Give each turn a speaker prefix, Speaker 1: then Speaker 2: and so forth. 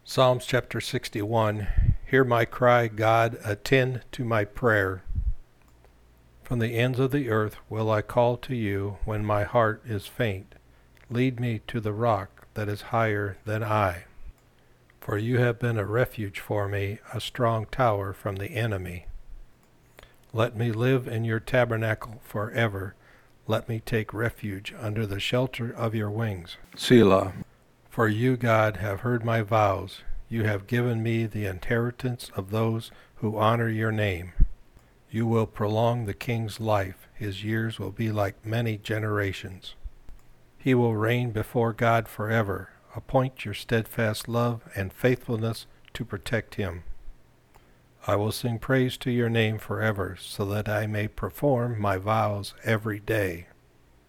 Speaker 1: Psalms chapter 61. Hear my cry, God, attend to my prayer. From the ends of the earth will I call to you when my heart is faint. Lead me to the rock that is higher than I. For you have been a refuge for me, a strong tower from the enemy. Let me live in your tabernacle forever. Let me take refuge under the shelter of your wings.
Speaker 2: Selah.
Speaker 1: For you, God, have heard my vows. You have given me the inheritance of those who honor your name. You will prolong the king's life. His years will be like many generations. He will reign before God forever. Appoint your steadfast love and faithfulness to protect him. I will sing praise to your name forever, so that I may perform my vows every day.